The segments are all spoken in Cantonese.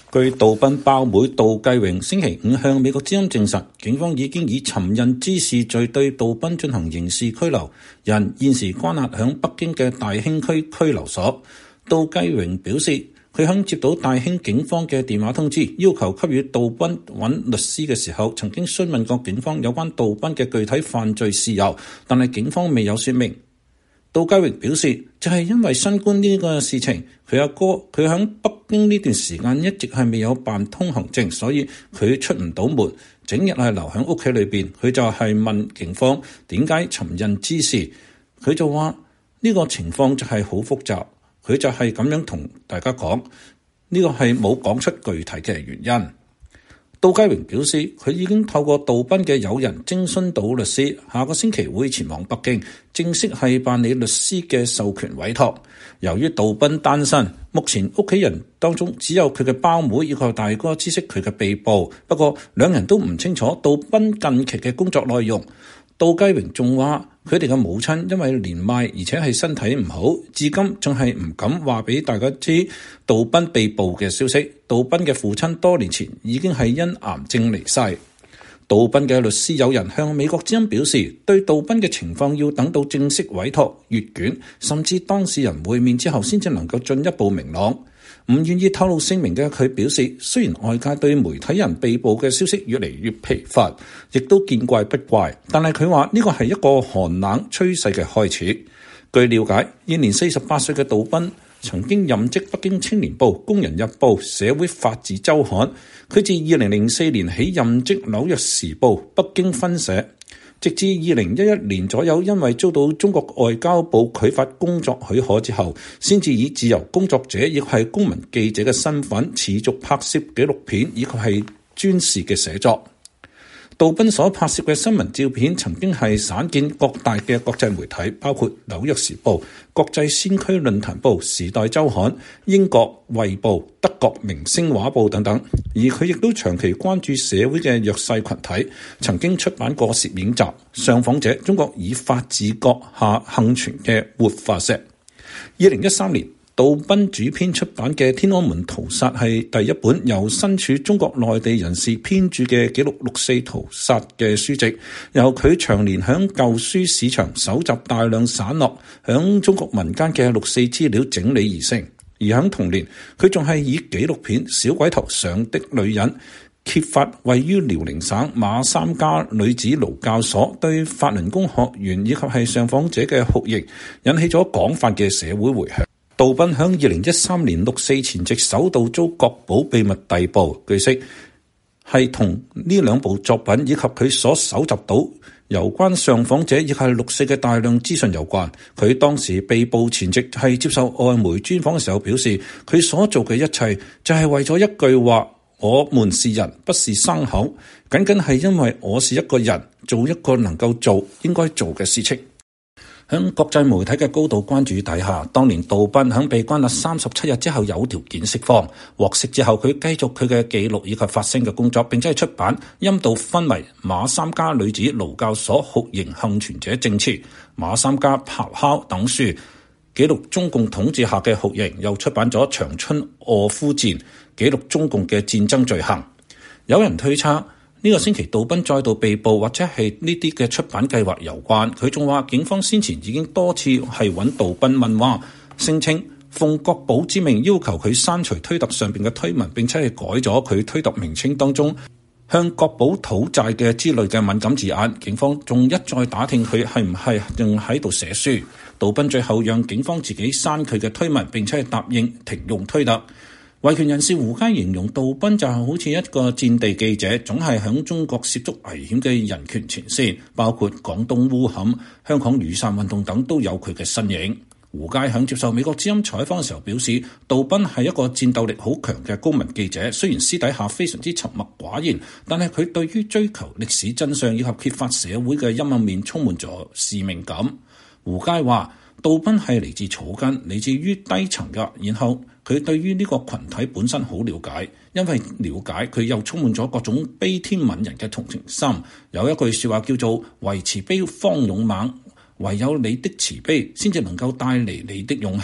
據杜賓胞妹杜繼榮星期五向美國之音證實，警方已經以尋釁滋事罪對杜賓進行刑事拘留，人現時關押響北京嘅大興區拘留所。杜繼榮表示，佢響接到大興警方嘅電話通知，要求給予杜賓揾律師嘅時候，曾經詢問過警方有關杜賓嘅具體犯罪事由，但係警方未有說明。杜繼榮表示，就係因為新冠呢個事情，佢阿哥佢喺北京呢段時間一直係未有辦通行證，所以佢出唔到門，整日係留喺屋企裏邊。佢就係問警方點解尋釁滋事，佢就話呢個情況就係好複雜，佢就係咁樣同大家講，呢個係冇講出具體嘅原因。杜繼榮表示，佢已經透過杜賓嘅友人徵詢到律師，下個星期會前往北京，正式係辦理律師嘅授權委託。由於杜賓單身，目前屋企人當中只有佢嘅胞妹以及大哥知悉佢嘅被捕，不過兩人都唔清楚杜賓近期嘅工作內容。杜繼榮仲話，佢哋嘅母親因為年邁而且係身體唔好，至今仲係唔敢話俾大家知杜賓被捕嘅消息。杜賓嘅父親多年前已經係因癌症離世。杜賓嘅律師友人向美國之音表示，對杜賓嘅情況要等到正式委託閱卷，甚至當事人會面之後先至能夠進一步明朗。唔願意透露姓名嘅佢表示，雖然外界對媒體人被捕嘅消息越嚟越疲乏，亦都見怪不怪，但係佢話呢個係一個寒冷趨勢嘅開始。據了解，現年48歲嘅杜賓曾經任職北京青年報、工人日報、社會法治週刊，佢自2004年起任職紐約時報北京分社，直至2011年左右，因為遭到中國外交部拒發工作許可之後，先至以自由工作者亦係公民記者嘅身份持續拍攝紀錄片以及係專事嘅寫作。杜賓所拍攝嘅新聞照片曾經係散見各大嘅國際媒體，包括紐約時報、國際先驅論壇報、時代週刊、英國衛報、德國明星畫報等等。而佢亦都長期關注社會嘅弱勢群體，曾經出版過攝影集《上訪者：中國以法治國下幸存嘅活化石》。2013年，杜賓主編出版嘅《天安門屠殺》係第一本由身處中國內地人士編著嘅記錄六四屠殺嘅書籍，由佢長年響舊書市場搜集大量散落響中國民間嘅六四資料整理而成。而響同年，佢仲係以紀錄片《小鬼頭上的女人》揭發位於遼寧省馬三家女子勞教所對法輪功學員以及係上訪者嘅酷刑，引起咗廣泛嘅社會迴響。杜賓響2013年六四前夕首度遭國保秘密逮捕，據悉係同呢兩部作品以及佢所搜集到有關上訪者以及六四嘅大量資訊有關。佢當時被捕前夕係接受外媒專訪嘅時候表示，佢所做嘅一切就係為咗一句話：我們是人，不是牲口，僅僅係因為我是一個人，做一個能夠做應該做嘅事情。喺國際媒體嘅高度關注底下，當年杜賓喺被關押37日之後有條件釋放。獲釋之後，佢繼續佢嘅記錄以及發聲嘅工作，並且係出版《陰道昏迷：馬三家女子勞教所酷刑幸存者證詞》、《馬三家咆哮》等書，記錄中共統治下嘅酷刑。又出版咗《長春卧夫戰》，記錄中共嘅戰爭罪行。有人推測，呢個星期杜賓再度被捕，或者係呢啲嘅出版計劃有關。佢仲話警方先前已經多次係揾杜賓問話，聲稱奉國保之命要求佢刪除推特上邊嘅推文，並且係改咗佢推特名稱當中向國保討債嘅之類嘅敏感字眼。警方仲一再打聽佢係唔係仲喺度寫書。杜賓最後讓警方自己刪佢嘅推文，並且係答應停用推特。維權人士胡佳形容杜賓就好似一個戰地記者，總係響中國涉足危險嘅人權前線，包括廣東烏坎、香港雨傘運動等都有佢嘅身影。胡佳響接受美國之音採訪嘅時候表示，杜賓係一個戰鬥力好強嘅公民記者，雖然私底下非常之沉默寡言，但係佢對於追求歷史真相以及揭發社會嘅陰暗面充滿咗使命感。胡佳話，杜賓係嚟自草根，嚟自於低層嘅，然後佢對於呢個群體本身好了解，因為了解佢又充滿咗各種悲天憫人嘅同情心。有一句說話叫做為慈悲方勇猛，唯有你的慈悲先至能夠帶嚟你的勇氣。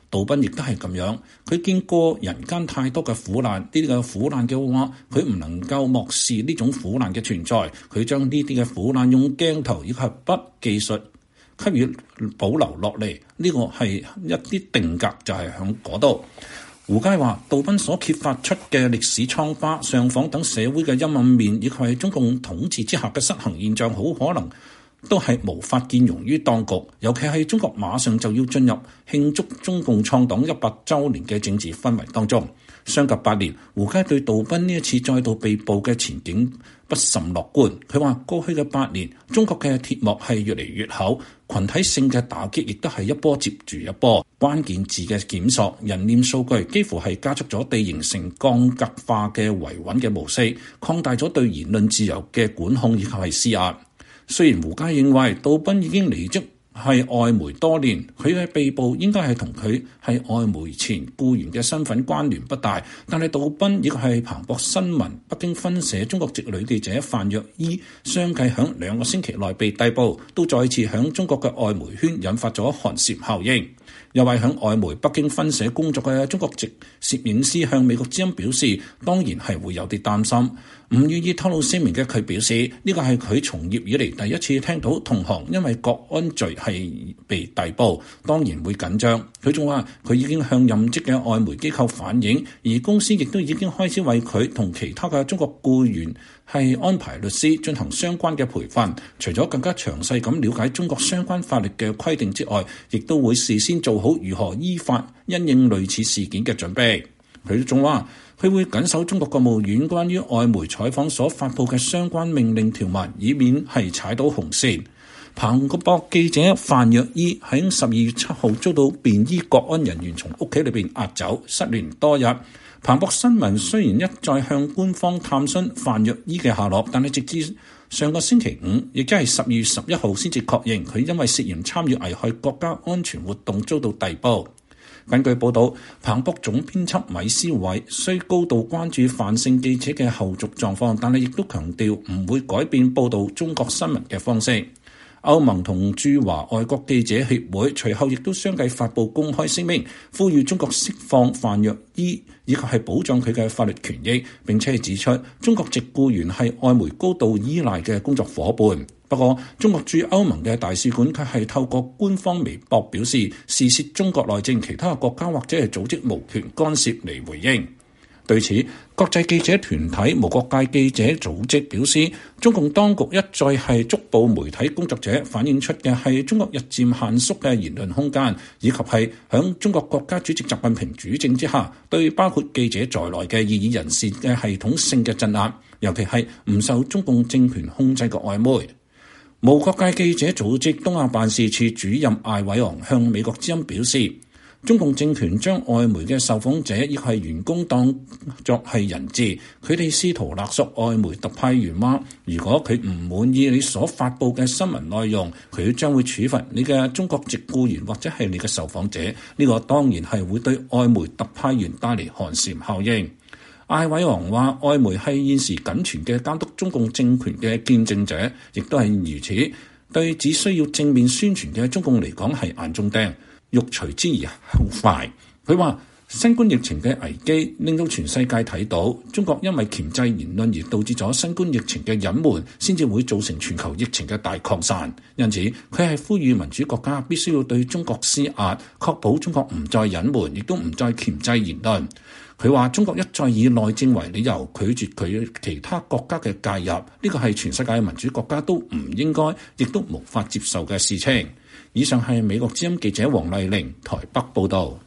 杜賓亦都係咁樣，佢見過人間太多嘅苦難，呢啲嘅苦難嘅話，佢唔能夠漠視呢種苦難嘅存在，佢將呢啲嘅苦難用鏡頭以及筆技術給予保留落嚟，呢個係一啲定格就係喺嗰度。胡佳話：杜賓所揭發出嘅歷史瘡疤、上訪等社會嘅陰暗面，以及係中共統治之下嘅失衡現象，好可能都係無法見容於當局，尤其係中國馬上就要進入慶祝中共創黨100週年嘅政治氛圍當中。相隔8年，胡佳對杜賓呢一次再度被捕嘅前景不甚樂觀。佢話：過去嘅8年，中國嘅鐵幕係越嚟越厚，群體性嘅打擊亦都係一波接住一波。關鍵字嘅檢索、人臉數據幾乎係加速咗地形成降格化嘅維穩嘅模式，擴大咗對言論自由嘅管控以及係施壓。雖然胡佳認為杜賓已經離職係外媒多年，佢嘅被捕應該係同佢係外媒前僱員嘅身份關聯不大，但係杜賓亦係彭博新聞北京分社中國籍女記者范若依相繼響2個星期內被逮捕，都再次響中國嘅外媒圈引發咗寒蟬效應。又為響外媒北京分社工作嘅中國籍攝影師向美國之音表示，當然係會有啲擔心。唔願意透露姓名嘅佢表示，呢個係佢從業以嚟第一次聽到同行因為國安罪係被逮捕，當然會緊張。佢仲話佢已經向任職嘅外媒機構反映，而公司亦都已經開始為佢同其他嘅中國僱員係安排律師進行相關嘅培訓。除咗更加詳細咁了解中國相關法律嘅規定之外，亦都會事先做好如何依法因應類似事件嘅準備。佢仲話佢會緊守中國國務院關於外媒採訪所發布嘅相關命令條文，以免係踩到紅線。彭博記者范若依喺12月7號遭到便衣國安人員從屋企裏邊押走，失聯多日。彭博新聞雖然一再向官方探詢范若依嘅下落，但係直至上個星期5，亦即係12月11號先至確認佢因為涉嫌參與危害國家安全活動遭到逮捕。根據報導，彭博總編輯米斯偉雖高度關注范姓記者嘅後續狀況，但係亦都強調唔會改變報導中國新聞嘅方式。歐盟同駐華外國記者協會隨後亦都相繼發布公開聲明，呼籲中國釋放范若依，以及係保障佢嘅法律權益。並且指出，中國籍僱員係外媒高度依賴嘅工作夥伴。不過，中國駐歐盟嘅大使館卻係透過官方微博表示，事涉中國內政，其他國家或者係組織無權干涉嚟回應。對此，國際記者團體無國界記者組織表示，中共當局一再係捉捕媒體工作者，反映出嘅係中國日漸限縮嘅言論空間，以及係響中國國家主席習近平主政之下，對包括記者在內嘅異議人士嘅系統性嘅鎮壓，尤其係唔受中共政權控制嘅外媒。無國界記者組織東亞辦事處主任艾偉昂向美國之音表示，中共政權將外媒嘅受訪者亦係員工當作係人質，佢哋試圖勒索外媒特派員話，如果佢唔滿意你所發佈嘅新聞內容，佢將會處罰你嘅中國籍僱員或者係你嘅受訪者。呢個當然係會對外媒特派員帶嚟寒蟬效應。艾偉昂話，外媒係現時僅存嘅監督中共政權嘅見證者，亦都係如此。對只需要正面宣傳嘅中共嚟講係眼中釘，欲除之而後快。佢話，新冠疫情嘅危機令到全世界睇到，中國因為鉗制言論而導致咗新冠疫情嘅隱瞞，先至會造成全球疫情嘅大擴散。因此，佢係呼籲民主國家必須要對中國施壓，確保中國唔再隱瞞，亦都唔再鉗制言論。佢話中國一再以內政為理由拒絕佢其他國家嘅介入，呢個係全世界民主國家都唔應該，亦都無法接受嘅事情。以上係美國之音記者黃麗玲台北報導。